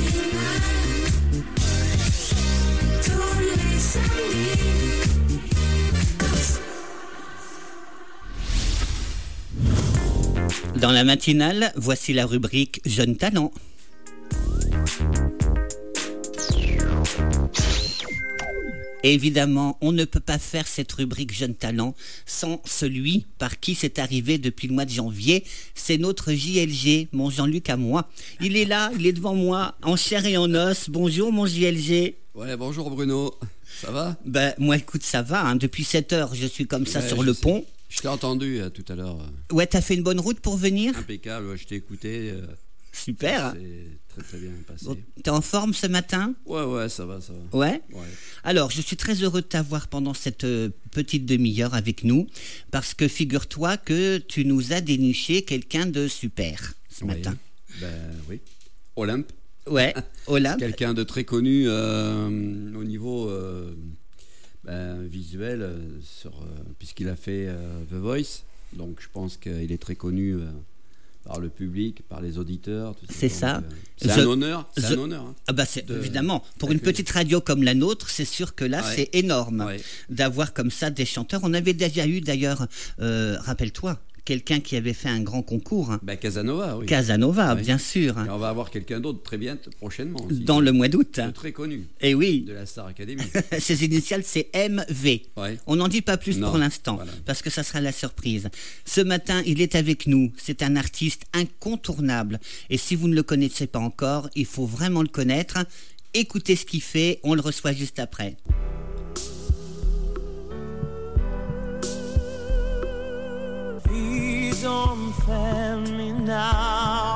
matinale, tous les samedis. Dans la matinale, voici la rubrique Jeunes Talents. Évidemment, on ne peut pas faire cette rubrique Jeunes Talents sans celui par qui c'est arrivé depuis le mois de janvier. C'est notre JLG, mon Jean-Luc à moi. Il est là, il est devant moi, en chair et en os. Bonjour mon JLG. Ouais, bonjour Bruno. Ça va ? Ben, moi écoute, ça va. Hein. Depuis 7 heures, je suis comme ça sur le pont. Je t'ai entendu tout à l'heure. Ouais, t'as fait une bonne route pour venir ? Impeccable, ouais, je t'ai écouté. Super. C'est très bien passé. Bon, t'es en forme ce matin ? Ouais, ça va. Ouais. Ouais. Alors, je suis très heureux de t'avoir pendant cette petite demi-heure avec nous, parce que figure-toi que tu nous as déniché quelqu'un de super ce matin. Oui. Olympe. Ouais, Olympe. Quelqu'un de très connu au niveau visuel, puisqu'il a fait The Voice. Donc, je pense qu'il est très connu par le public, par les auditeurs. Tout ça. C'est ça. C'est un honneur. C'est un honneur. Hein, ah bah évidemment, pour une petite radio comme la nôtre, c'est sûr que là, c'est énorme d'avoir comme ça des chanteurs. On avait déjà eu d'ailleurs, rappelle-toi, quelqu'un qui avait fait un grand concours. Hein. Casanova, oui. Casanova, bien sûr. Et on va avoir quelqu'un d'autre très bien prochainement. Aussi, dans le mois d'août. Très connu. Et oui. De la Star Academy. Ses initiales, c'est MV. Ouais. On n'en dit pas plus pour l'instant, parce que ça sera la surprise. Ce matin, il est avec nous. C'est un artiste incontournable. Et si vous ne le connaissez pas encore, il faut vraiment le connaître. Écoutez ce qu'il fait. On le reçoit juste après. Don't fail me now.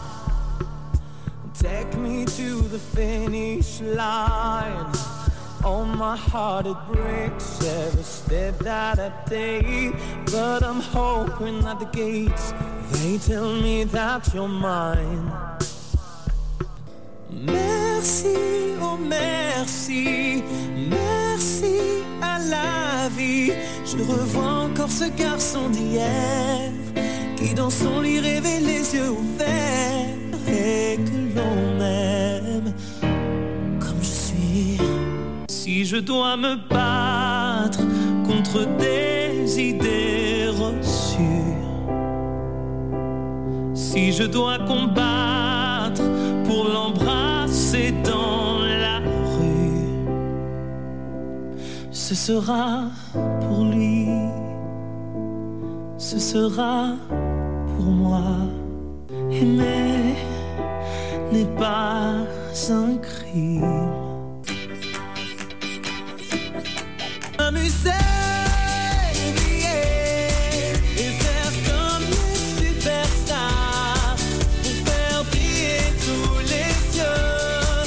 Take me to the finish line. Oh, my heart, it breaks every step that I take. But I'm hoping at the gates they tell me that you're mine. Merci, oh merci, merci à la vie. Je revois encore ce garçon d'hier qui dans son lit rêvait les yeux ouverts et que l'on m'aime comme je suis. Si je dois me battre contre des idées reçues, si je dois combattre pour l'embrasser dans la rue, ce sera pour lui, ce sera pour moi. Aimer n'est pas un crime. M'amuser, et faire comme les superstars pour faire briller tous les yeux.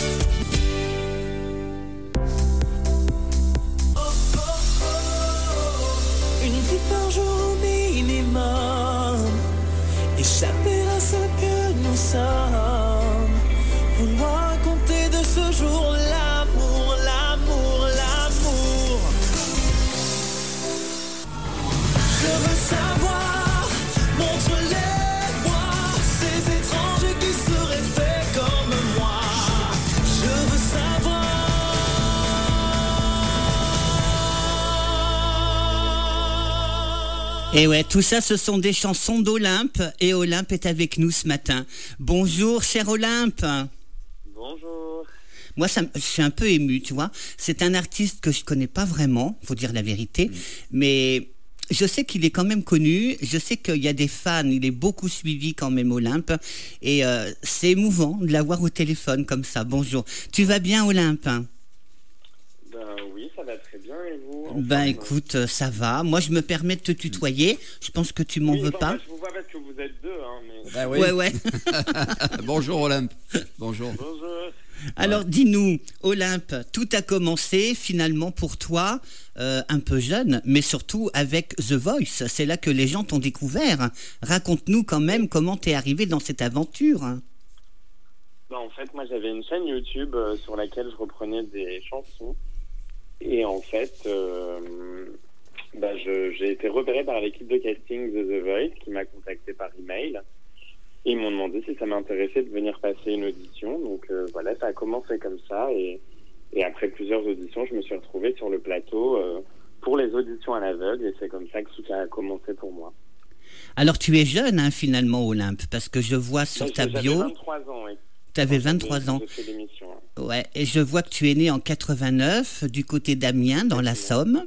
Une vie par jour au minimum, échapper à ce que nous sommes, vouloir raconter de ce jour l'amour, l'amour, l'amour. Je veux savoir, montre-les-moi, ces étrangers qui seraient faits comme moi. Je veux savoir. Et ouais, tout ça, ce sont des chansons d'Olympe. Et Olympe est avec nous ce matin. Bonjour, cher Olympe. Bonjour. Moi, je suis un peu ému, tu vois. C'est un artiste que je connais pas vraiment, faut dire la vérité. Mais je sais qu'il est quand même connu. Je sais qu'il y a des fans. Il est beaucoup suivi quand même, Olympe. Et c'est émouvant de l'avoir au téléphone comme ça. Bonjour. Tu vas bien, Olympe ? Oui, ça va très bien, et vous ? Écoute, ça va. Moi, je me permets de te tutoyer. Je pense que tu m'en veux pas. Je vous vois parce que vous êtes deux, hein, mais... Oui. Ouais. Bonjour Olympe. Bonjour. Bonjour. Alors, dis-nous, Olympe, tout a commencé finalement pour toi, un peu jeune, mais surtout avec The Voice. C'est là que les gens t'ont découvert. Raconte-nous quand même comment t'es arrivé dans cette aventure. En fait, moi, j'avais une chaîne YouTube sur laquelle je reprenais des chansons. Et en fait, j'ai été repéré par l'équipe de casting de The Voice qui m'a contacté par email. Et ils m'ont demandé si ça m'intéressait de venir passer une audition. Donc voilà, ça a commencé comme ça. Et après plusieurs auditions, je me suis retrouvé sur le plateau pour les auditions à l'aveugle. Et c'est comme ça que tout a commencé pour moi. Alors tu es jeune hein, finalement, Olympe, parce que je vois sur ta bio... J'avais 23 ans, oui. Tu avais 23 ans. J'ai fait l'émission. Ouais, et je vois que tu es né en 89 du côté d'Amiens, dans la Somme.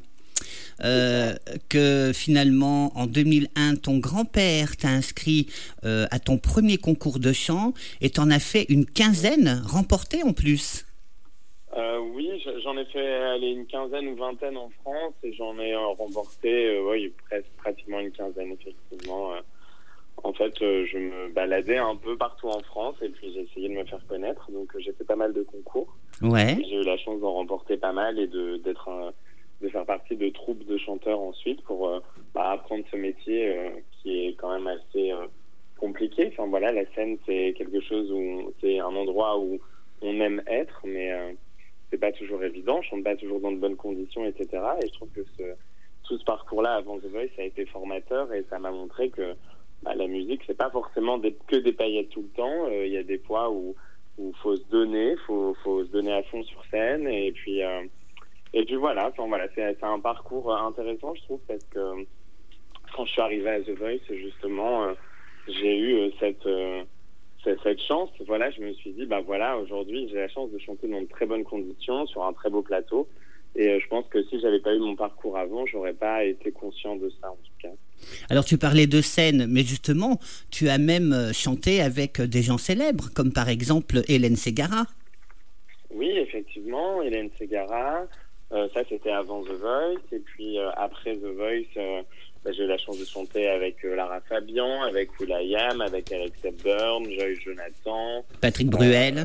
Que finalement, en 2001, ton grand-père t'a inscrit à ton premier concours de chant et t'en as fait une quinzaine, remportée en plus. Oui, j'en ai fait une quinzaine ou vingtaine en France et j'en ai remporté pratiquement une quinzaine, effectivement. En fait, je me baladais un peu partout en France et puis j'ai essayé de me faire connaître. Donc, j'ai fait pas mal de concours. Ouais. J'ai eu la chance d'en remporter pas mal et de faire partie de troupes de chanteurs ensuite pour apprendre ce métier qui est quand même assez compliqué. Enfin voilà, la scène c'est quelque chose c'est un endroit où on aime être, mais c'est pas toujours évident. Je chante pas toujours dans de bonnes conditions, etc. Et je trouve que tout ce parcours-là avant The Voice a été formateur et ça m'a montré que la musique c'est pas forcément que des paillettes tout le temps. Il y a des fois où faut se donner, faut se donner à fond sur scène et puis voilà, c'est un parcours intéressant, je trouve, parce que quand je suis arrivé à The Voice, justement, j'ai eu cette chance. Voilà, je me suis dit, aujourd'hui, j'ai la chance de chanter dans de très bonnes conditions, sur un très beau plateau. Et je pense que si j'avais pas eu mon parcours avant, j'aurais pas été conscient de ça, en tout cas. Alors, tu parlais de scène, mais justement, tu as même chanté avec des gens célèbres, comme par exemple Hélène Ségara. Oui, effectivement, Hélène Ségara. Ça, c'était avant The Voice. Et puis, après The Voice, j'ai eu la chance de chanter avec Lara Fabian, avec will.i.am, avec Alex Hepburn, Joyce Jonathan. Patrick Bruel.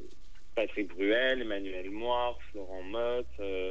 Emmanuel Moir, Florent Mott,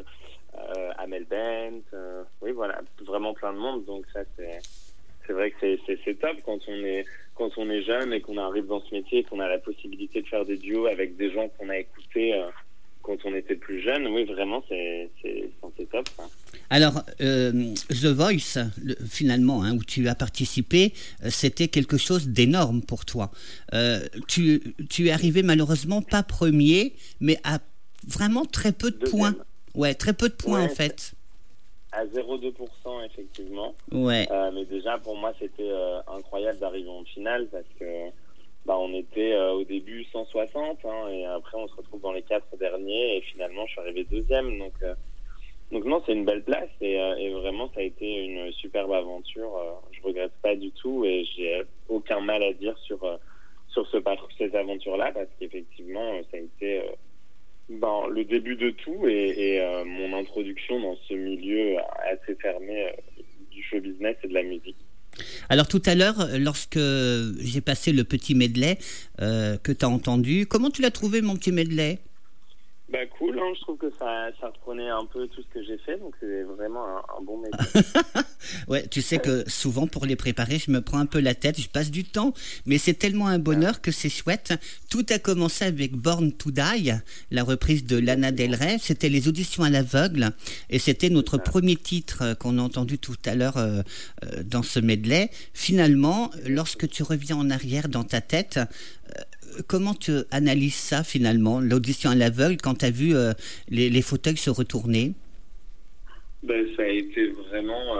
Amel Bent. Oui, voilà, vraiment plein de monde. Donc ça, c'est vrai que c'est top quand on est jeune et qu'on arrive dans ce métier et qu'on a la possibilité de faire des duos avec des gens qu'on a écoutés quand on était plus jeune. Oui, vraiment, c'est top, ça. Alors, The Voice, finalement, où tu as participé, c'était quelque chose d'énorme pour toi. Tu es arrivé malheureusement pas premier, mais à vraiment très peu de points. Ouais, très peu de points en fait. À 0,2%, effectivement. Ouais. Mais déjà, pour moi, c'était incroyable d'arriver en finale parce que on était au début 160 et après on se retrouve dans les 4 derniers et finalement je suis arrivé deuxième. Donc non, c'est une belle place et vraiment ça a été une superbe aventure. Je regrette pas du tout et j'ai aucun mal à dire sur cette aventure-là parce qu'effectivement ça a été le début de tout et mon introduction dans ce milieu assez fermé du show business et de la musique. Alors tout à l'heure, lorsque j'ai passé le petit medley que tu as entendu, comment tu l'as trouvé mon petit medley ? Cool, je trouve que ça reprenait un peu tout ce que j'ai fait, donc c'est vraiment un bon medley. Ouais, tu sais que souvent pour les préparer, je me prends un peu la tête, je passe du temps, mais c'est tellement un bonheur que c'est chouette. Tout a commencé avec Born to Die, la reprise de Lana Del Rey. C'était les auditions à l'aveugle et c'était notre premier titre qu'on a entendu tout à l'heure dans ce medley. Finalement, lorsque tu reviens en arrière dans ta tête, comment tu analyses ça finalement, l'audition à l'aveugle, quand tu as vu les fauteuils se retourner ? Ça a été vraiment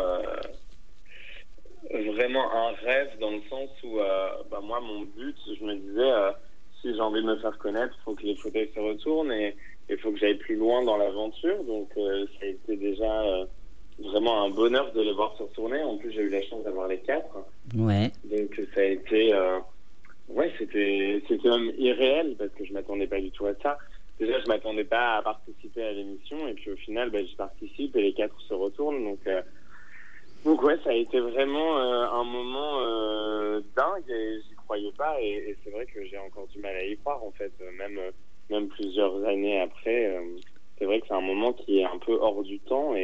un rêve dans le sens où moi mon but, je me disais si j'ai envie de me faire connaître, il faut que les fauteuils se retournent et il faut que j'aille plus loin dans l'aventure. Donc ça a été déjà vraiment un bonheur de les voir se retourner. En plus j'ai eu la chance d'avoir les 4. Ouais. Donc ça a été c'était même irréel parce que je m'attendais pas du tout à ça. Déjà, je m'attendais pas à participer à l'émission et puis au final, j'y participe et les 4 se retournent. Donc ouais, ça a été vraiment un moment dingue et j'y croyais pas et c'est vrai que j'ai encore du mal à y croire en fait, même plusieurs années après. C'est vrai que c'est un moment qui est un peu hors du temps et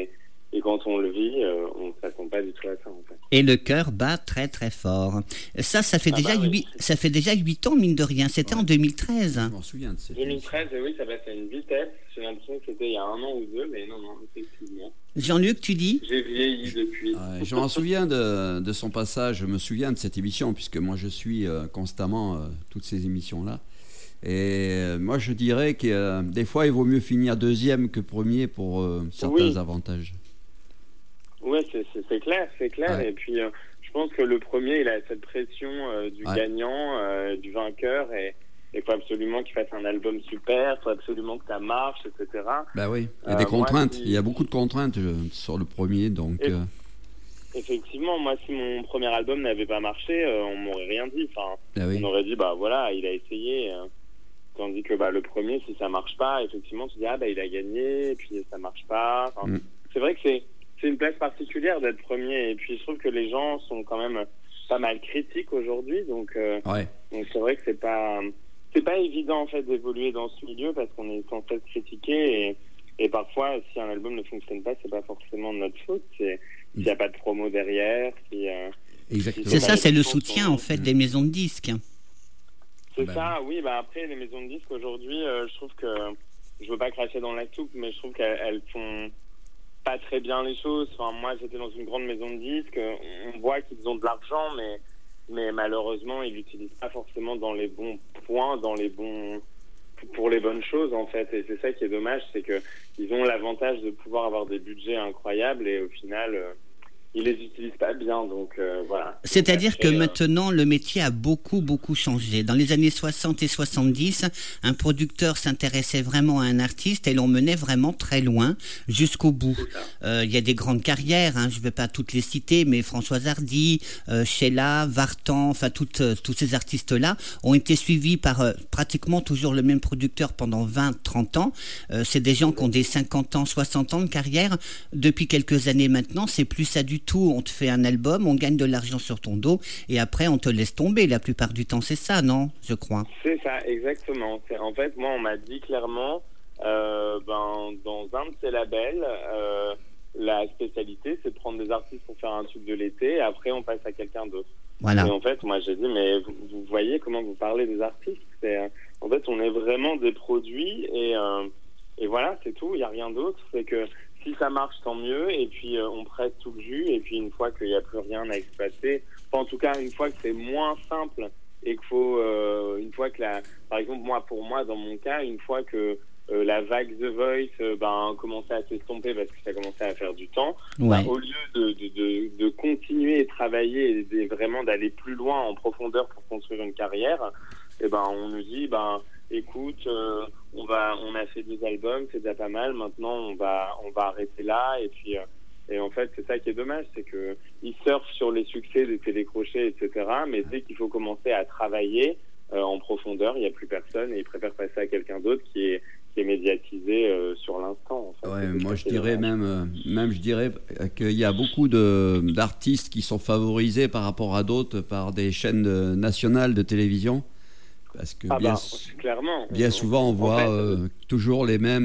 et quand on le vit, on ne s'attend pas du tout à ça en fait. Et le cœur bat très très fort. Ça fait déjà bah oui. 8 ans, mine de rien. C'était en 2013. Je m'en souviens de cette 2013, oui, ça passe à une vitesse. J'ai l'impression que c'était il y a 1 an ou 2, mais non, effectivement. Jean-Luc, tu dis? J'ai vieilli depuis. Je m'en souviens de son passage, je me souviens de cette émission, puisque moi je suis constamment toutes ces émissions-là. Et moi je dirais que des fois il vaut mieux finir deuxième que premier pour certains avantages. Oui, c'est clair. Ouais. Et puis je pense que le premier, il a cette pression du gagnant, du vainqueur, et il faut absolument qu'il fasse un album super, il faut absolument que ça marche, etc. Bah oui, il y a des contraintes, moi, il y a beaucoup de contraintes sur le premier, donc... Effectivement, moi, si mon premier album n'avait pas marché, on m'aurait rien dit. Enfin, oui. on aurait dit, bah voilà, il a essayé. Tandis que le premier, si ça marche pas, effectivement, tu dis, il a gagné, et puis ça marche pas. Enfin, c'est vrai que c'est une place particulière d'être premier. Et puis, je trouve que les gens sont quand même pas mal critiques aujourd'hui. Donc c'est vrai que c'est pas évident, en fait, d'évoluer dans ce milieu parce qu'on est sans cesse critiqué. Et parfois, si un album ne fonctionne pas, c'est pas forcément de notre faute. S'il n'y a pas de promo derrière. Exactement. C'est ça, c'est le soutien, en fait, des maisons de disques. C'est ça, oui. Après, les maisons de disques, aujourd'hui, je trouve que... Je veux pas cracher dans la soupe, mais je trouve qu'elles font pas très bien les choses. Enfin, moi, j'étais dans une grande maison de disques. On voit qu'ils ont de l'argent, mais malheureusement, ils l'utilisent pas forcément dans les bons points, pour les bonnes choses, en fait. Et c'est ça qui est dommage, c'est que ils ont l'avantage de pouvoir avoir des budgets incroyables et au final... ils les utilisent pas bien, donc voilà. C'est-à-dire que maintenant, le métier a beaucoup changé. Dans les années 60 et 70, un producteur s'intéressait vraiment à un artiste et l'on menait vraiment très loin, jusqu'au bout. Il y a des grandes carrières, je ne vais pas toutes les citer, mais Françoise Hardy, Sheila, Vartan, enfin tous ces artistes-là ont été suivis par pratiquement toujours le même producteur pendant 20-30 ans. C'est des gens qui ont des 50 ans, 60 ans de carrière. Depuis quelques années maintenant, c'est plus ça du tout. On te fait un album, on gagne de l'argent sur ton dos et après on te laisse tomber. La plupart du temps, c'est ça, non? Je crois. C'est ça, exactement. En fait, moi, on m'a dit clairement, dans un de ces labels, la spécialité, c'est de prendre des artistes pour faire un tube de l'été et après on passe à quelqu'un d'autre. Voilà. Et en fait, moi, j'ai dit, mais vous voyez comment vous parlez des artistes? En fait, on est vraiment des produits et voilà, c'est tout. Il n'y a rien d'autre. C'est que si ça marche, tant mieux. Et puis, on presse tout le jus. Et puis, une fois qu'il n'y a plus rien à exploiter, enfin, en tout cas, une fois que c'est moins simple et qu'il faut, une fois que par exemple, pour moi, dans mon cas, une fois que la vague The Voice commençait à s'estomper parce que ça commençait à faire du temps, au lieu de continuer et travailler et vraiment d'aller plus loin en profondeur pour construire une carrière, on nous dit, écoute, on a fait 2 albums, c'est déjà pas mal. Maintenant, on va arrêter là. Et puis, et en fait, c'est ça qui est dommage, c'est que ils surfent sur les succès des télécrochets, etc. Mais dès qu'il faut commencer à travailler en profondeur, il n'y a plus personne et ils préfèrent passer à quelqu'un d'autre qui est médiatisé sur l'instant. En fait. Moi, je dirais je dirais qu'il y a beaucoup d'artistes qui sont favorisés par rapport à d'autres par des chaînes nationales de télévision. Parce que clairement. Bien souvent, on voit toujours les mêmes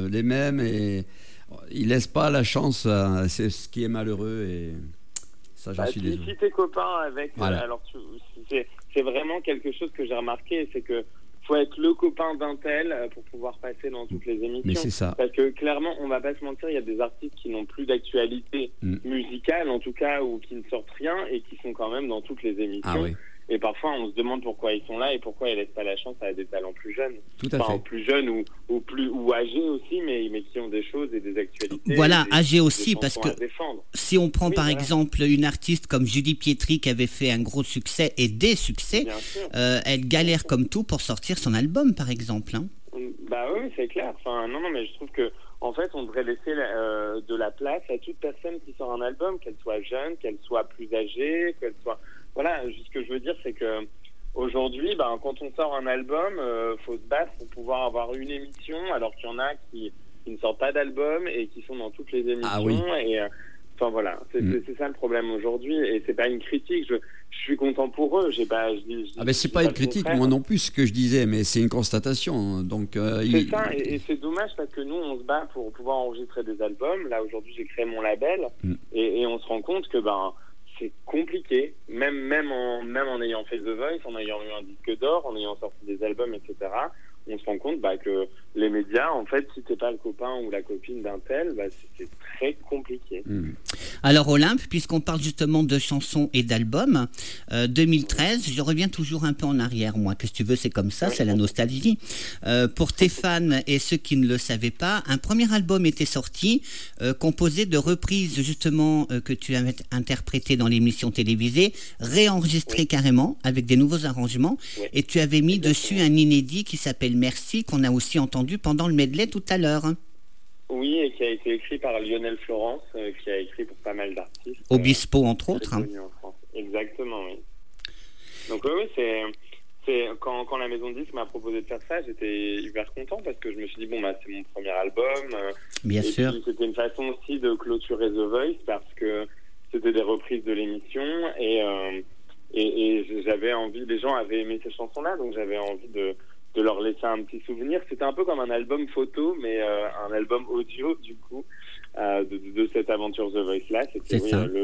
et ils laissent pas la chance. C'est ce qui est malheureux et ça, j'en suis désolé. Si t'es copain avec, alors c'est vraiment quelque chose que j'ai remarqué, c'est que faut être le copain d'un tel pour pouvoir passer dans toutes les émissions. Mais c'est ça. Parce que clairement, on va pas se mentir, il y a des artistes qui n'ont plus d'actualité musicale, en tout cas, ou qui ne sortent rien et qui sont quand même dans toutes les émissions. Ah oui. Et parfois, on se demande pourquoi ils sont là et pourquoi ils laissent pas la chance à des talents plus jeunes. Tout à fait. Plus jeunes ou âgés aussi, mais qui ont des choses et des actualités. Voilà, âgés aussi, des parce que défendre. si on prend par exemple une artiste comme Julie Pietri qui avait fait un gros succès et des succès, elle galère comme tout pour sortir son album, par exemple. Oui, c'est clair. Enfin, non, mais je trouve que en fait, on devrait laisser de la place à toute personne qui sort un album, qu'elle soit jeune, qu'elle soit plus âgée, qu'elle soit... Voilà, ce que je veux dire, c'est que aujourd'hui, quand on sort un album, faut se battre pour pouvoir avoir une émission, alors qu'il y en a qui ne sortent pas d'album et qui sont dans toutes les émissions. Ah oui. Enfin voilà, c'est ça le problème aujourd'hui, et c'est pas une critique. Je suis content pour eux. Mais c'est pas une critique, moi non plus, ce que je disais, mais c'est une constatation. Donc c'est ça, et c'est dommage parce que nous on se bat pour pouvoir enregistrer des albums. Là aujourd'hui j'ai créé mon label, et on se rend compte que c'est compliqué, même en ayant fait The Voice, en ayant eu un disque d'or, en ayant sorti des albums, etc. On se rend compte que les médias, en fait, si t'es pas le copain ou la copine d'un tel, c'est très compliqué. Alors Olympe, puisqu'on parle justement de chansons et d'albums, 2013, je reviens toujours un peu en arrière, moi. Qu'est-ce que tu veux, c'est comme ça, c'est la nostalgie. Pour tes fans et ceux qui ne le savaient pas, un premier album était sorti, composé de reprises justement que tu avais interprétées dans l'émission télévisée, réenregistrées carrément, avec des nouveaux arrangements, et tu avais mis dessus un inédit qui s'appelle Merci, qu'on a aussi entendu pendant le medley tout à l'heure. Oui, et qui a été écrit par Lionel Florence, qui a écrit pour pas mal d'artistes. Obispo, entre autres. En France. Exactement, oui. Donc oui, c'est quand la maison de disques m'a proposé de faire ça, j'étais hyper content parce que je me suis dit, c'est mon premier album. Bien sûr. Puis, c'était une façon aussi de clôturer The Voice parce que c'était des reprises de l'émission et j'avais envie, les gens avaient aimé ces chansons-là, donc j'avais envie de leur laisser un petit souvenir. C'était un peu comme un album photo, mais un album audio, du coup, de cette aventure The Voice-là. C'était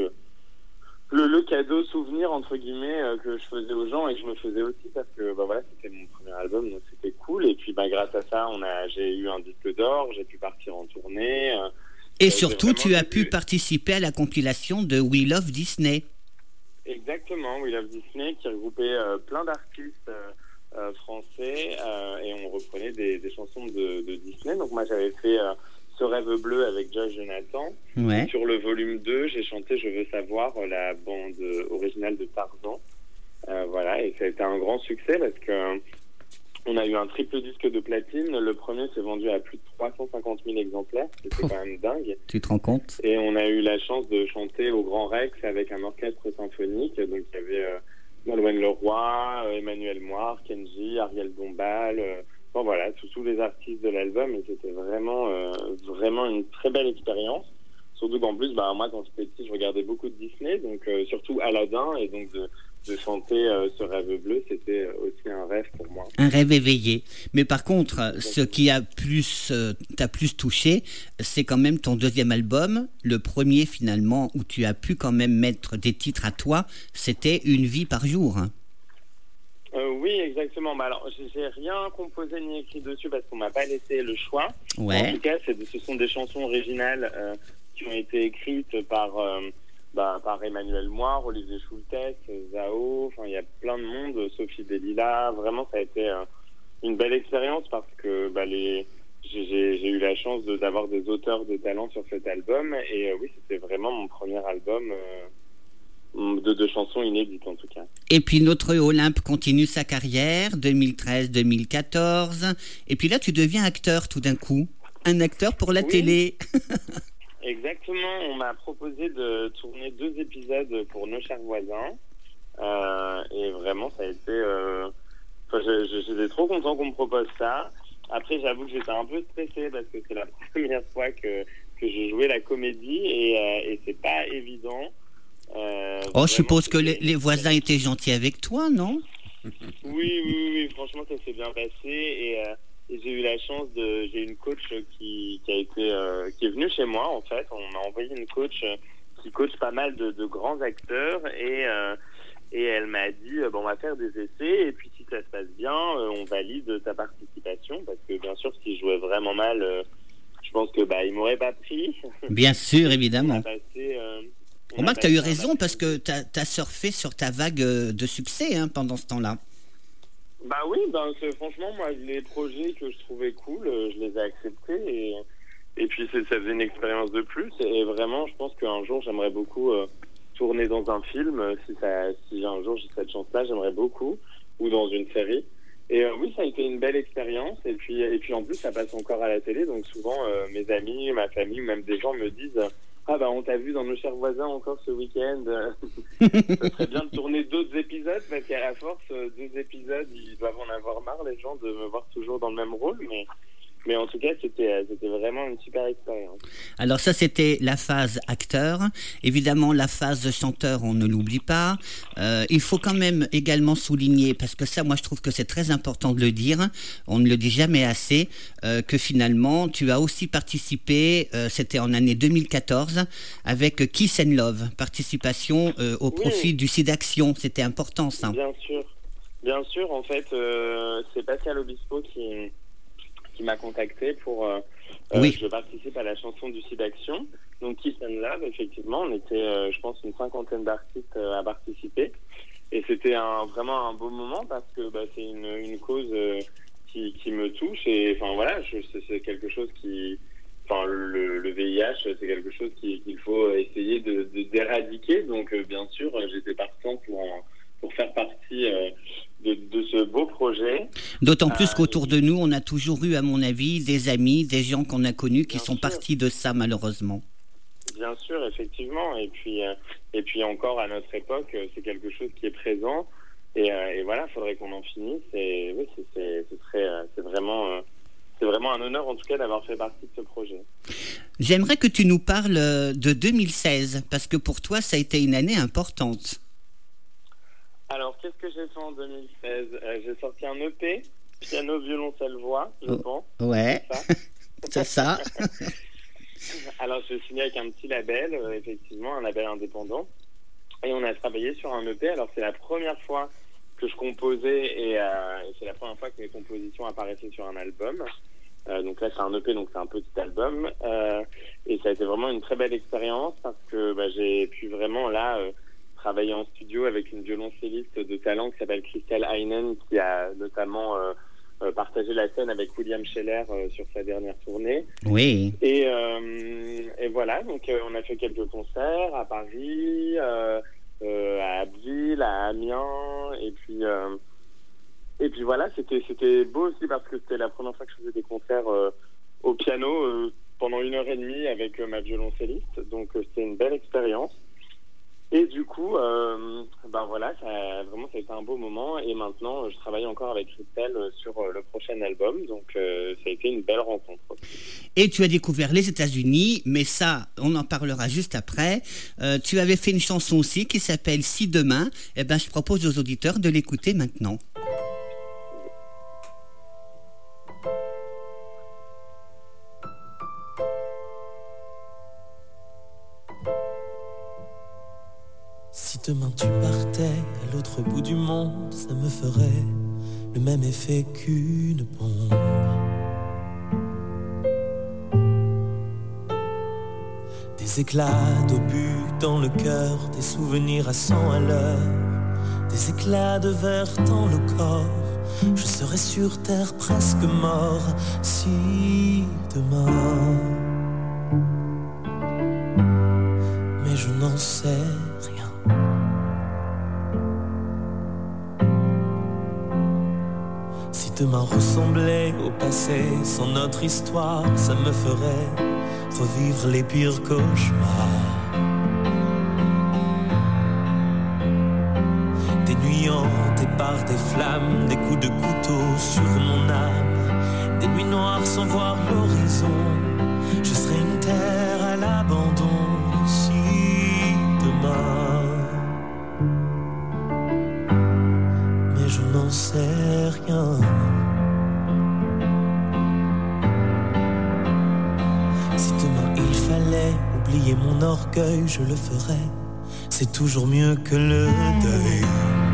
le cadeau souvenir, entre guillemets, que je faisais aux gens et que je me faisais aussi parce que c'était mon premier album, donc c'était cool. Et puis grâce à ça, j'ai eu un disque d'or, j'ai pu partir en tournée. Et surtout, tu as pu participer à la compilation de We Love Disney. Exactement, We Love Disney, qui regroupait plein d'artistes français et on reprenait des chansons de Disney. Donc moi j'avais fait Ce rêve bleu avec Josh Jonathan. Ouais. Sur le volume 2, j'ai chanté Je veux savoir, la bande originale de Tarzan. Et ça a été un grand succès parce que on a eu un triple disque de platine. Le premier s'est vendu à plus de 350 000 exemplaires. C'était quand même dingue. Tu te rends compte? Et on a eu la chance de chanter au Grand Rex avec un orchestre symphonique. Donc il y avait Nolwenn Leroy, Emmanuel Moir, Kenji, Ariel Dombal, tous les artistes de l'album, et c'était vraiment une très belle expérience. Surtout qu'en plus, moi quand j'étais petit, je regardais beaucoup de Disney, donc surtout Aladdin, et donc de chanter Ce rêve bleu, c'était aussi un rêve pour moi. Un rêve éveillé. Mais par contre, ce qui t'a plus touché, c'est quand même ton deuxième album, le premier finalement, où tu as pu quand même mettre des titres à toi, c'était Une vie par jour. Oui, exactement. Alors, j'ai rien composé ni écrit dessus parce qu'on m'a pas laissé le choix. Ouais. En tout cas, ce sont des chansons originales qui ont été écrites par Emmanuel Moir, Olivier Schultes, Zao, il y a plein de monde, Sophie Delila. Vraiment, ça a été une belle expérience parce que j'ai eu la chance d'avoir des auteurs de talent sur cet album. Et oui, c'était vraiment mon premier album de chansons inédites en tout cas. Et puis notre Olympe continue sa carrière, 2013-2014. Et puis là, tu deviens acteur tout d'un coup. Un acteur pour la télé. Exactement, on m'a proposé de tourner 2 épisodes pour Nos chers voisins. Et vraiment, ça a été... j'étais trop content qu'on me propose ça. Après, j'avoue que j'étais un peu stressé parce que c'est la première fois que je jouais la comédie et c'est pas évident. Je suppose que les voisins étaient gentils avec toi, non? Oui, franchement, ça s'est bien passé et j'ai eu la chance j'ai une coach qui est venue chez moi en fait. On m'a envoyé une coach qui coach pas mal de grands acteurs et elle m'a dit on va faire des essais et puis si ça se passe bien, on valide ta participation parce que bien sûr si je jouais vraiment mal, je pense que il m'aurait pas pris. Bien sûr, évidemment. Remarque, tu as eu raison parce que tu as surfé sur ta vague de succès pendant ce temps-là. Oui, franchement, moi, les projets que je trouvais cool, je les ai acceptés et puis ça faisait une expérience de plus. Et vraiment, je pense qu'un jour, j'aimerais beaucoup tourner dans un film. Si un jour j'ai cette chance-là, j'aimerais beaucoup, ou dans une série. Et oui, ça a été une belle expérience. Et puis en plus, ça passe encore à la télé. Donc souvent, mes amis, ma famille, même des gens me disent... on t'a vu dans Nos chers voisins encore ce week-end. Ça serait bien de tourner d'autres épisodes parce qu'à la force, 2 épisodes, ils doivent en avoir marre les gens de me voir toujours dans le même rôle. Mais en tout cas, c'était vraiment une super expérience. Alors ça, c'était la phase acteur. Évidemment, la phase chanteur, on ne l'oublie pas. Il faut quand même également souligner, parce que ça, moi, je trouve que c'est très important de le dire, on ne le dit jamais assez, que finalement, tu as aussi participé, c'était en année 2014, avec Kiss and Love, participation au profit du SIDAction. C'était important, ça. Bien sûr. En fait, c'est Pascal Obispo qui m'a contacté pour Oui. je participe à la chanson du SIDAction. Donc Kiss and Love, effectivement, on était, je pense, une 50aine d'artistes à participer. Et c'était vraiment un beau moment parce que c'est une cause qui me touche. Et enfin voilà, c'est quelque chose qui... Enfin, le VIH, c'est quelque chose qu'il faut essayer d'éradiquer. Donc, bien sûr, j'étais partant pour faire partie de ce beau projet. D'autant plus qu'autour de nous, on a toujours eu, à mon avis, des amis, des gens qu'on a connus qui sont partis de ça, malheureusement. Bien sûr, effectivement. Et puis encore, à notre époque, c'est quelque chose qui est présent. Et voilà, il faudrait qu'on en finisse. Et oui, c'est vraiment un honneur, en tout cas, d'avoir fait partie de ce projet. J'aimerais que tu nous parles de 2016, parce que pour toi, ça a été une année importante. Alors, qu'est-ce que j'ai fait en 2016 ? J'ai sorti un EP, piano, violoncelle, voix, je pense. Ouais, c'est ça. Alors, je suis signé avec un petit label, effectivement, un label indépendant. Et on a travaillé sur un EP. Alors, c'est la première fois que je composais et c'est la première fois que mes compositions apparaissaient sur un album. Donc là, c'est un EP, donc c'est un petit album. Et ça a été vraiment une très belle expérience parce que j'ai pu vraiment, là... travailler en studio avec une violoncelliste de talent qui s'appelle Christelle Heinen, qui a notamment partagé la scène avec William Scheller sur sa dernière tournée. Oui. Et voilà, donc on a fait quelques concerts à Paris, à Abbeville, à Amiens, et puis voilà, c'était beau aussi parce que c'était la première fois que je faisais des concerts au piano pendant 1h30 avec ma violoncelliste, donc c'était une belle expérience. Et du coup, voilà, ça a été un beau moment. Et maintenant, je travaille encore avec Christelle sur le prochain album. Donc, ça a été une belle rencontre. Et tu as découvert les États-Unis, mais ça, on en parlera juste après. Tu avais fait une chanson aussi qui s'appelle Si demain. Eh ben, je propose aux auditeurs de l'écouter maintenant. Si demain tu partais à l'autre bout du monde, ça me ferait le même effet qu'une bombe. Des éclats d'obus dans le cœur, des souvenirs à 100 à l'heure, des éclats de verre dans le corps. Je serais sur terre presque mort si demain. Mais je n'en sais rien. Si demain ressemblait au passé sans notre histoire, ça me ferait revivre les pires cauchemars. Des nuits hantées par des flammes, des coups de couteau sur mon âme, des nuits noires sans voir l'horizon. Je serais une terre à l'abandon si demain. Mais je n'en sais rien. Si demain il fallait oublier mon orgueil, je le ferais. C'est toujours mieux que le deuil.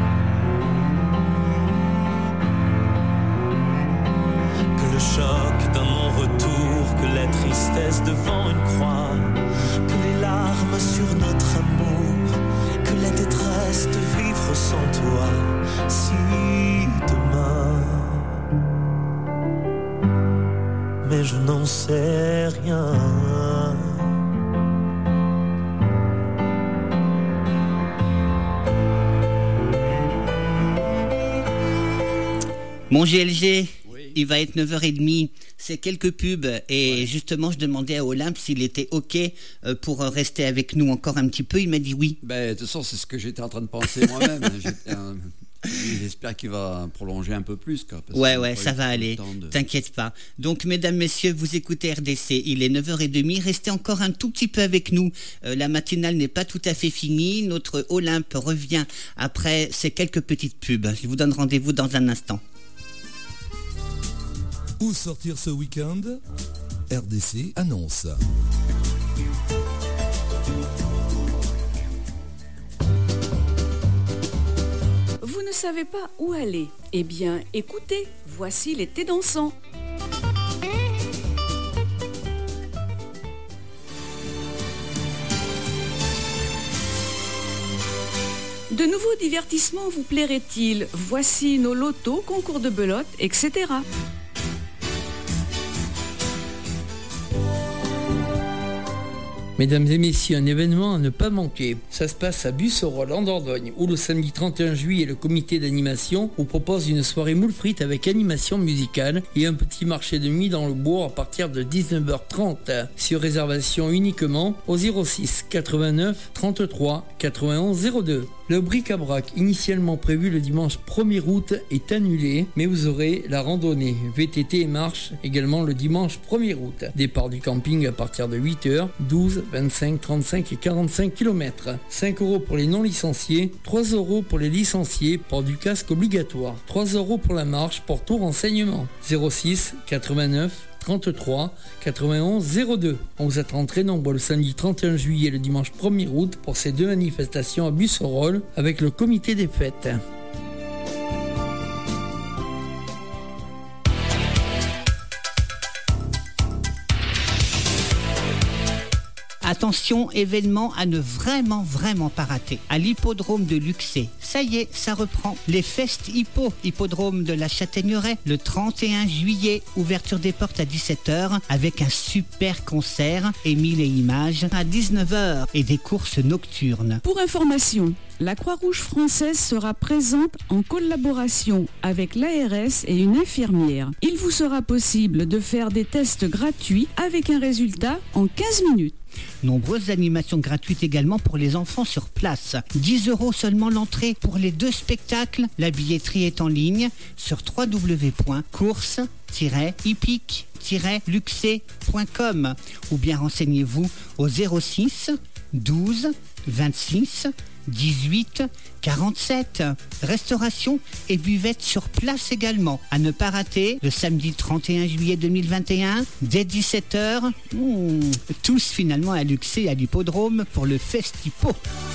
Que le choc d'un non-retour, que la tristesse devant une croix, que les larmes sur notre amour, que la détresse de vivre sans toi. Si demain, mais je n'en sais rien. Mon GLG, il va être 9h30, c'est quelques pubs et justement je demandais à Olympe s'il était ok pour rester avec nous encore un petit peu, il m'a dit oui. De toute façon c'est ce que j'étais en train de penser moi-même. Oui, j'espère qu'il va prolonger un peu plus. Quoi, parce Ouais, qu'on a ouais, pas ça eu va trop le aller. temps de- T'inquiète pas. Donc, mesdames, messieurs, vous écoutez RDC. Il est 9h30. Restez encore un tout petit peu avec nous. La matinale n'est pas tout à fait finie. Notre Olympe revient après ces quelques petites pubs. Je vous donne rendez-vous dans un instant. Où sortir ce week-end? RDC annonce. Vous ne savez pas où aller? Eh bien, écoutez, voici l'été dansant. De nouveaux divertissements vous plairaient-ils? Voici nos lotos, concours de belote, etc. Mesdames et messieurs, un événement à ne pas manquer. Ça se passe à Busserolles en Dordogne, où le samedi 31 juillet, le comité d'animation vous propose une soirée moules frites avec animation musicale et un petit marché de nuit dans le bois à partir de 19h30. Sur réservation uniquement au 06 89 33 91 02. Le bric-à-brac initialement prévu le dimanche 1er août est annulé, mais vous aurez la randonnée, VTT et marche également le dimanche 1er août. Départ du camping à partir de 8h, 12, 25, 35 et 45 km. 5 € pour les non licenciés, 3 € pour les licenciés, port du casque obligatoire. 3 € pour la marche pour tout renseignement. 06 89 33 91 02. On vous attend très nombreux le samedi 31 juillet et le dimanche 1er août pour ces deux manifestations à Busserolles avec le comité des fêtes. Attention, événement à ne vraiment pas rater. À l'hippodrome de Luxé, ça y est, ça reprend. Les Fest Hippo, hippodrome de la Châtaigneraie, le 31 juillet, ouverture des portes à 17h avec un super concert, Émile et Images, à 19h et des courses nocturnes. Pour information, la Croix-Rouge française sera présente en collaboration avec l'ARS et une infirmière. Il vous sera possible de faire des tests gratuits avec un résultat en 15 minutes. Nombreuses animations gratuites également pour les enfants sur place. 10 € seulement l'entrée pour les 2 spectacles. La billetterie est en ligne sur www.course-hippique-luxé.com ou bien renseignez-vous au 06 12 26 18 47. Restauration et buvette sur place également. À ne pas rater, le samedi 31 juillet 2021, dès 17h, tous finalement à Luxé et à l'hippodrome pour le Festipo.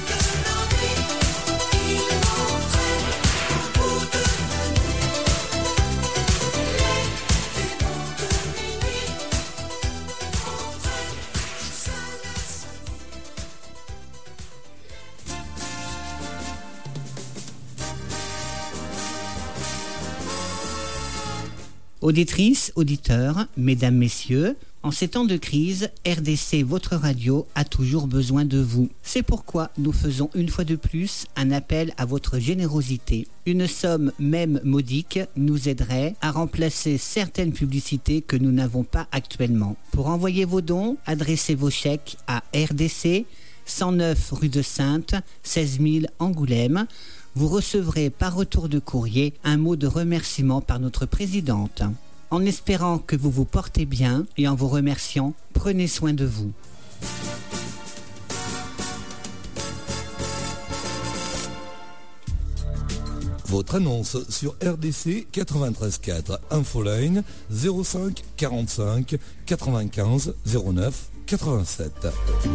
Auditrices, auditeurs, mesdames, messieurs, en ces temps de crise, RDC, votre radio, a toujours besoin de vous. C'est pourquoi nous faisons une fois de plus un appel à votre générosité. Une somme même modique nous aiderait à remplacer certaines publicités que nous n'avons pas actuellement. Pour envoyer vos dons, adressez vos chèques à RDC, 109 rue de Sainte, 16 000 Angoulême. Vous recevrez par retour de courrier un mot de remerciement par notre présidente. En espérant que vous vous portez bien et en vous remerciant, prenez soin de vous. Votre annonce sur RDC 93.4 Infoline 05 45 95 09 87.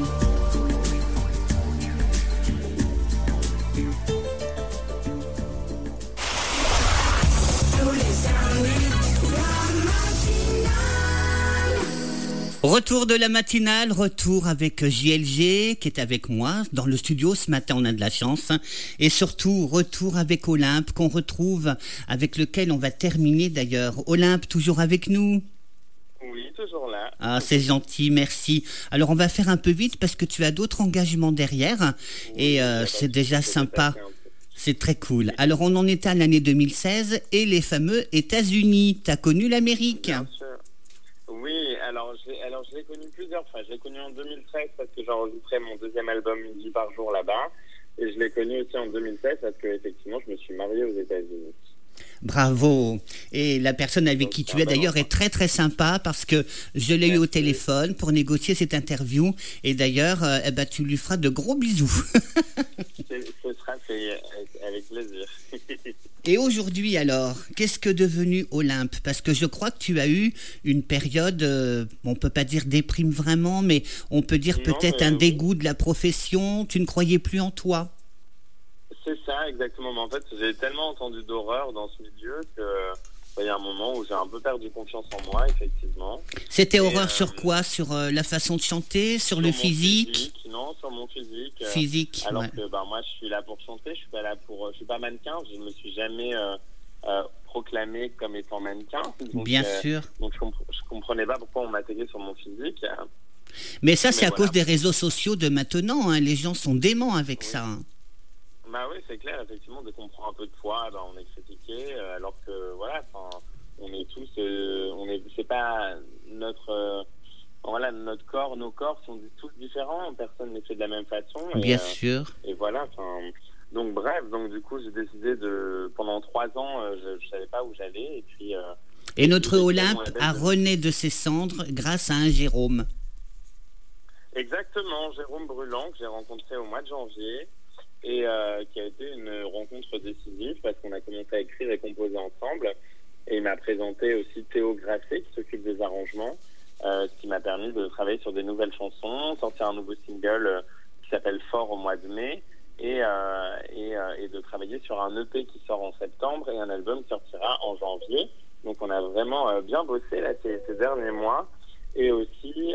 Retour de la matinale, retour avec JLG qui est avec moi dans le studio ce matin, on a de la chance, et surtout retour avec Olympe qu'on retrouve, avec lequel on va terminer d'ailleurs. Olympe, toujours avec nous? Oui, toujours là. Ah, c'est gentil, merci. Alors on va faire un peu vite parce que tu as d'autres engagements derrière et c'est déjà sympa. C'est très cool. Alors on en était à l'année 2016 et les fameux États-Unis. T'as connu l'Amérique? Bien sûr. Oui, alors je l'ai connu plusieurs fois. Je l'ai connu en 2013 parce que j'enregistrais mon deuxième album Une vie par jour là-bas. Et je l'ai connu aussi en 2016 parce que effectivement, je me suis marié aux États-Unis. Bravo. Et la personne avec Donc, qui c'est tu un es bon d'ailleurs enfant. est très très sympa parce que je l'ai eu au Merci. téléphone pour négocier cette interview et d'ailleurs tu lui feras de gros bisous. Ce sera fait avec plaisir. Et aujourd'hui alors, qu'est-ce que devenu Olympe? Parce que je crois que tu as eu une période, on peut pas dire déprime vraiment, mais on peut dire Non, peut-être mais un oui. dégoût de la profession, tu ne croyais plus en toi. C'est ça, exactement. Mais en fait, j'ai tellement entendu d'horreur dans ce milieu que il y a un moment où j'ai un peu perdu confiance en moi, effectivement. C'était Et, horreur sur quoi? Sur la façon de chanter, sur le mon physique? Non, sur mon physique. Physique, Alors ouais. que moi, je suis là pour chanter, je suis pas là pour... Je suis pas mannequin, je me suis jamais proclamé comme étant mannequin. Donc, Bien sûr. Donc je comprenais pas pourquoi on m'attaquait sur mon physique. Mais ça, c'est Mais à voilà. cause des réseaux sociaux de maintenant. Hein. Les gens sont déments avec Oui. ça. Hein. Bah oui, c'est clair, effectivement, dès qu'on prend un peu de poids, on est critiqué, alors que voilà, on est tous, c'est pas notre, voilà, notre corps, nos corps sont tous différents, personne n'est fait de la même façon. Bien sûr. Et voilà, donc bref, donc du coup j'ai décidé pendant 3 ans, je savais pas où j'allais, et puis. Et notre j'ai Olympe tellement a aidé. rené de ses cendres grâce à un Jérôme. Exactement, Jérôme Brûlant, que j'ai rencontré au mois de janvier. Et qui a été une rencontre décisive parce qu'on a commencé à écrire et composer ensemble. Et il m'a présenté aussi Théo Grasset qui s'occupe des arrangements, ce qui m'a permis de travailler sur des nouvelles chansons, sortir un nouveau single qui s'appelle Fort au mois de mai et de travailler sur un EP qui sort en septembre et un album qui sortira en janvier. Donc on a vraiment bien bossé là ces derniers mois. Et aussi...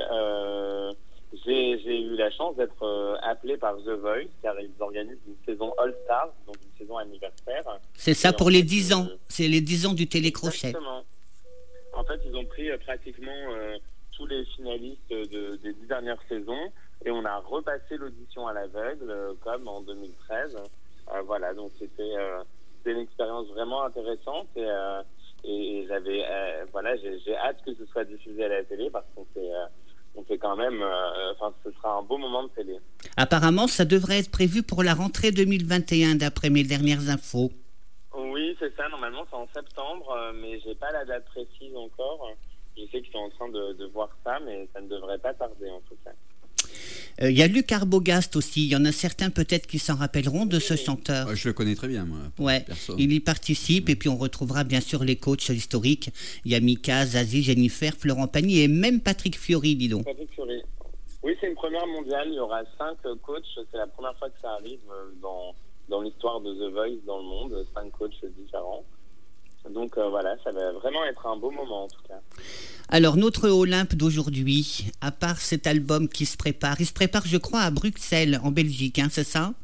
J'ai eu la chance d'être appelé par The Voice car ils organisent une saison All Stars, donc une saison anniversaire. C'est ça Et pour en les fait, 10 ans. C'est les 10 ans du télécrochet. Exactement. En fait, ils ont pris pratiquement tous les finalistes des 10 dernières saisons et on a repassé l'audition à l'aveugle comme en 2013. Voilà, donc c'était une expérience vraiment intéressante et j'avais voilà, j'ai hâte que ce soit diffusé à la télé parce qu'on fait quand même, ce sera un beau moment de télé. Apparemment, ça devrait être prévu pour la rentrée 2021, d'après mes dernières infos. Oui, c'est ça. Normalement, c'est en septembre, mais j'ai pas la date précise encore. Je sais qu'ils sont en train de voir ça, mais ça ne devrait pas tarder en tout cas. Il y a Luc Arbogast aussi. Il y en a certains peut-être qui s'en rappelleront de ce chanteur. Je le connais très bien, moi. Ouais, Perso. il y participe et puis on retrouvera bien sûr les coachs historiques. Il y a Mika, Zazie, Jennifer, Florent Pagny et même Patrick Fiori, dis donc. Patrick Fiori. Oui, c'est une première mondiale. Il y aura 5 coachs. C'est la première fois que ça arrive dans l'histoire de The Voice dans le monde. 5 coachs différents. Donc voilà, ça va vraiment être un beau moment en tout cas. Alors notre Olympe d'aujourd'hui, à part cet album qui se prépare, il se prépare je crois à Bruxelles, en Belgique, hein, c'est ça?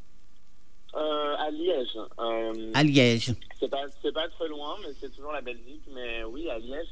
À Liège. À Liège. C'est pas très loin, mais c'est toujours la Belgique. Mais oui, à Liège,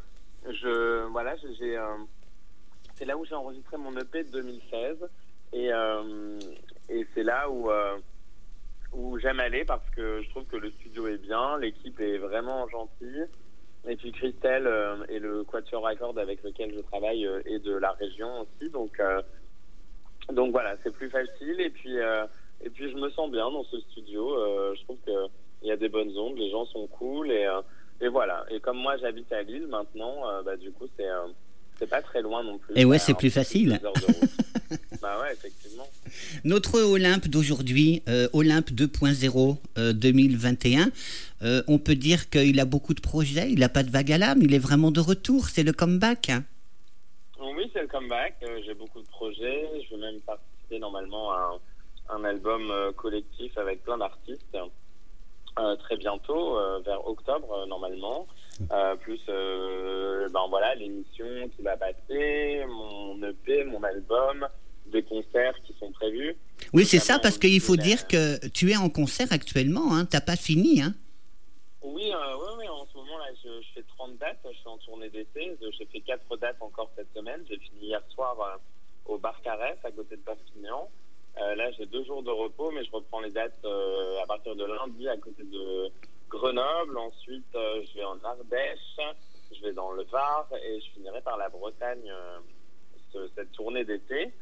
c'est là où j'ai enregistré mon EP de 2016 et c'est là où j'aime aller parce que je trouve que le studio est bien, l'équipe est vraiment gentille. Et puis Christelle et le Quatuor à cordes avec lequel je travaille est de la région aussi, donc voilà, c'est plus facile. Et puis je me sens bien dans ce studio. Je trouve que il y a des bonnes ondes, les gens sont cool et voilà. Et comme moi j'habite à Lille maintenant, du coup c'est pas très loin non plus. Et ouais, c'est plus facile. 2 heures de route. Bah ouais, effectivement. Notre Olympe d'aujourd'hui, Olympe 2.0 2021, on peut dire qu'il a beaucoup de projets, il n'a pas de vague à l'âme, il est vraiment de retour, c'est le comeback. Hein. Oui, c'est le comeback. J'ai beaucoup de projets. Je vais même participer normalement à un album collectif avec plein d'artistes très bientôt, vers octobre normalement. Plus voilà, l'émission qui va passer, mon EP, mon album, des concerts qui sont prévus. Oui, c'est ça, parce qu'il faut dire que tu es en concert actuellement, hein, t'as pas fini. Hein. Oui, en ce moment là, je fais 30 dates, je suis en tournée d'été, j'ai fait 4 dates encore cette semaine, j'ai fini hier soir au Bar Carès à côté de Perpignan. Là, j'ai 2 jours de repos, mais je reprends les dates à partir de lundi à côté de Grenoble. Ensuite, je vais en Ardèche, je vais dans le Var et je finirai par la Bretagne cette tournée d'été.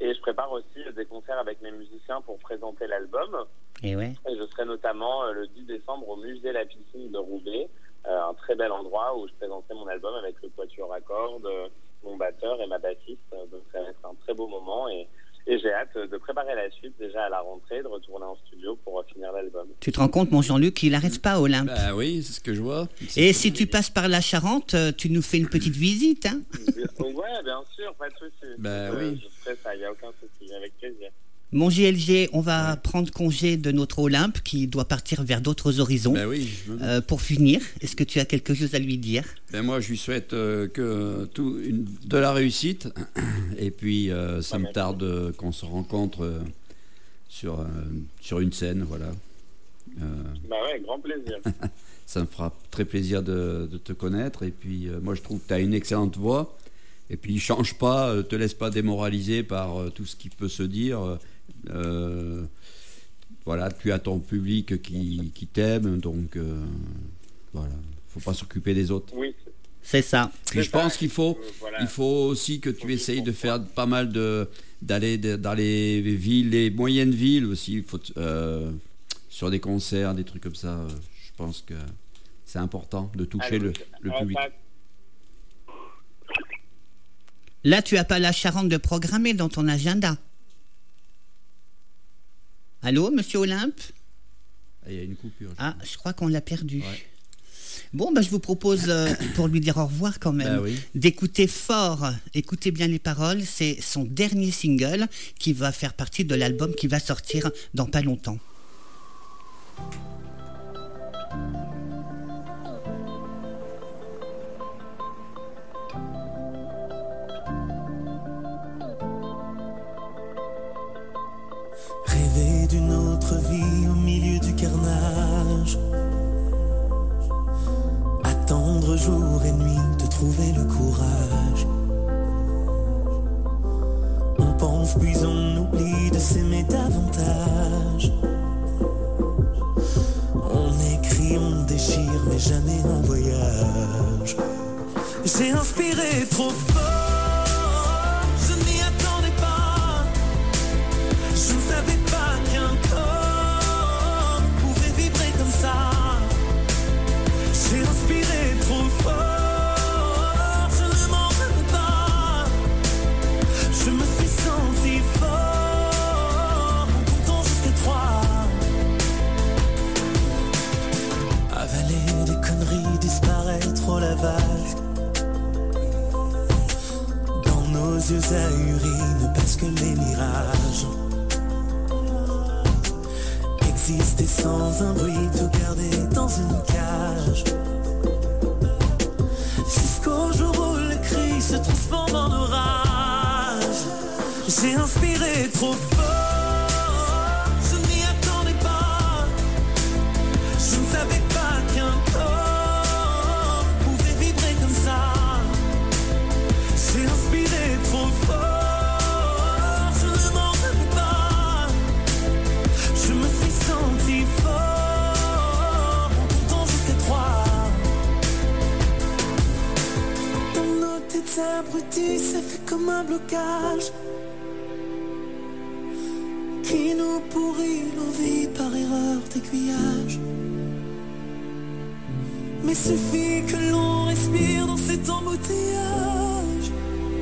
Et je prépare aussi des concerts avec mes musiciens pour présenter l'album. Et ouais. Et je serai notamment le 10 décembre au musée La Piscine de Roubaix, un très bel endroit où je présentais mon album avec le quatuor à cordes, mon batteur et ma bassiste. Donc ça va être un très beau moment et j'ai hâte de préparer la suite déjà à la rentrée, de retourner en studio pour finir l'album. Tu te rends compte, mon Jean-Luc, il n'arrête pas Olympe. Bah oui, c'est ce que je vois. Et si tu passes par la Charente, tu nous fais une petite visite, hein? Ouais, bien sûr, pas de souci. Bah oui. Je ferai ça, il n'y a aucun souci, avec plaisir. Mon JLG, on va prendre congé de notre Olympe qui doit partir vers d'autres horizons. Ben oui. Pour finir, est-ce que tu as quelque chose à lui dire? Ben moi, je lui souhaite de la réussite. Et puis, ça me tarde qu'on se rencontre sur une scène, voilà. Bah ouais, grand plaisir. Ça me fera très plaisir de te connaître. Et puis, moi, je trouve que tu as une excellente voix. Et puis, change pas, te laisse pas démoraliser par tout ce qui peut se dire. Voilà, tu as ton public qui t'aime, donc voilà, faut pas s'occuper des autres. Oui, c'est ça. Puis je pense qu'il faut, voilà. il faut aussi que tu essayes de faire pas mal d'aller dans les villes, les moyennes villes aussi. Il faut sur des concerts, des trucs comme ça. Je pense que c'est important de toucher le public. Là, tu as pas la Charente de programmer dans ton agenda. Allô, monsieur Olympe? Il y a une coupure. Je crois qu'on l'a perdu. Ouais. Bon, je vous propose, pour lui dire au revoir quand même, d'écouter fort, écoutez bien les paroles, c'est son dernier single qui va faire partie de l'album qui va sortir dans pas longtemps. Rêver d'une autre vie au milieu du carnage, attendre jour et nuit de trouver le courage. On pense puis on oublie de s'aimer davantage. On écrit, on déchire mais jamais en voyage. J'ai inspiré trop fort, je n'y attendais pas. Je ne savais pas qu'un corps pouvait vibrer comme ça. J'ai inspiré trop fort, je ne m'en remets pas. Je me suis senti fort en comptant jusqu'à 3. Avaler des conneries, disparaître au lavage. Dans nos yeux ahuris ne passent que les mirages. Exister sans un bruit, tout garder dans une cage. Jusqu'au jour où le cri se transforme en orage. J'ai inspiré trop fort, je n'y attendais pas. Je ne savais pas qu'un corps pouvait vibrer comme ça. J'ai inspiré trop fort, je ne m'en remets pas. Je me suis senti fort en comptant jusqu'à 3. Dans nos têtes abruties, ça fait comme un blocage qui nous pourrit l'envie par erreur d'aiguillage. Mais suffit que l'on respire dans cet embouteillage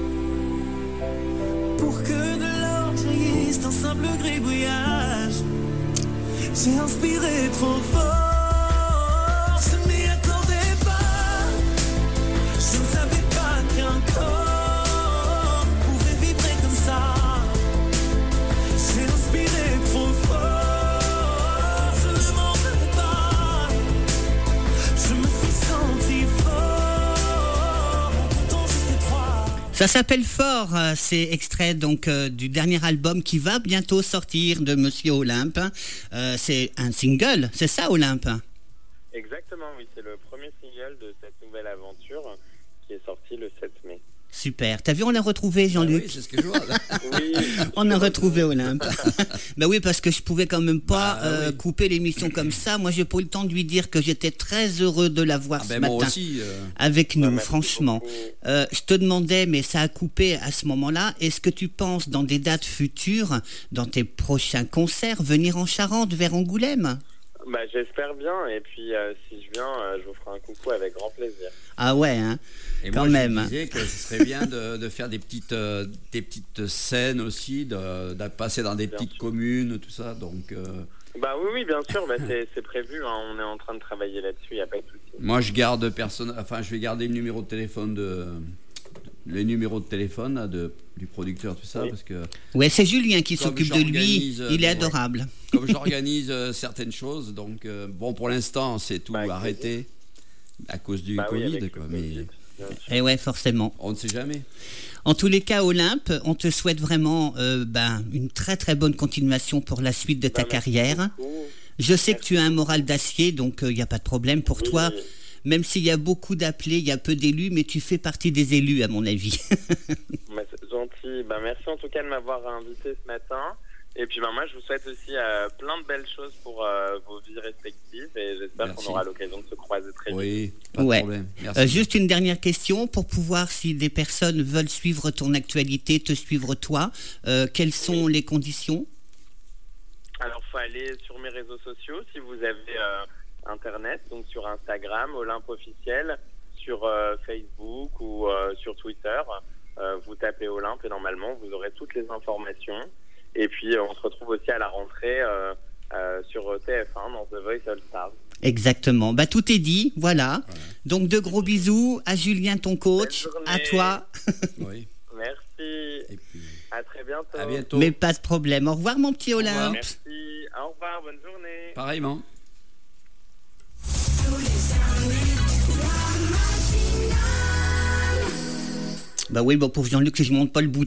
pour que de l'or jaillisse d'un simple gribouillage. J'ai inspiré trop fort, je m'y attendais pas. Je ne savais pas qu'un corps pouvait vibrer comme ça. J'ai inspiré trop fort, je ne m'en remets pas. Je me suis senti fort en comptant jusqu'à 3. Ça s'appelle Fort, c'est extrait donc du dernier album qui va bientôt sortir de Monsieur Olympe. C'est un single, c'est ça Olympe? Exactement, oui, c'est le premier single de cette nouvelle aventure qui est sorti le 7 mai. Super. T'as vu, on l'a retrouvé, Ah Jean-Luc. oui, c'est ce que je vois. Là. Oui, On a retrouvé Olympe. Ben oui, parce que je pouvais quand même pas oui. couper l'émission comme ça. Moi, j'ai pas eu le temps de lui dire que j'étais très heureux de la voir Ah ce ben matin moi aussi. avec nous, merci franchement. beaucoup. Je te demandais, mais ça a coupé à ce moment-là. Est-ce que tu penses, dans des dates futures, dans tes prochains concerts, venir en Charente, vers Angoulême? Bah, j'espère bien. Et puis, si je viens, je vous ferai un coucou avec grand plaisir. Ah ouais, hein. Et Quand moi, même. je disais que ce serait bien de faire des petites scènes aussi, de passer dans des Bien petites sûr. communes, tout ça. Donc, Bah oui, bien sûr. Bah, c'est prévu. Hein. On est en train de travailler là-dessus. Il n'y a pas de souci. moi, je vais garder le numéro de téléphone les numéros de téléphone là, du producteur, tout ça, Oui. parce que Ouais, c'est Julien qui Comme s'occupe de lui. j'organise, Il est ouais. adorable. comme j'organise certaines choses, donc bon, pour l'instant, c'est tout Bah, avec arrêté à cause du Bah oui, Covid, avec quoi, le mais Covid, bien sûr. Et ouais, forcément. on ne sait jamais. En tous les cas, Olympe, on te souhaite vraiment une très très bonne continuation pour la suite de ta Bah, merci carrière. beaucoup. Je sais que tu as un moral d'acier, donc il n'y a pas de problème pour Oui, toi. Même s'il y a beaucoup d'appelés, il y a peu d'élus, mais tu fais partie des élus, à mon avis. Bah, c'est gentil. Bah, merci en tout cas de m'avoir invité ce matin. Et puis bah, moi, je vous souhaite aussi plein de belles choses pour vos vies respectives. Et j'espère Merci. qu'on aura l'occasion de se croiser très vite. Oui, pas Ouais. de problème. Merci. Juste une dernière question pour pouvoir, si des personnes veulent suivre ton actualité, te suivre toi, quelles sont les conditions? Alors, faut aller sur mes réseaux sociaux si vous avez Internet, donc sur Instagram, Olympe officiel, sur Facebook ou sur Twitter. Vous tapez Olympe et normalement, vous aurez toutes les informations. Et puis, on se retrouve aussi à la rentrée sur TF1 dans The Voice All Stars. Exactement. Bah, tout est dit, voilà. Donc, de gros bisous à Julien, ton coach, Belle journée. à toi. Oui. Merci. Et puis, À très bientôt. à bientôt. Mais pas de problème. Au revoir, mon petit revoir. Olympe. Merci. Au revoir. Bonne journée. Pareillement. Bah oui, bon, pour Jean-Luc, je monte pas le bout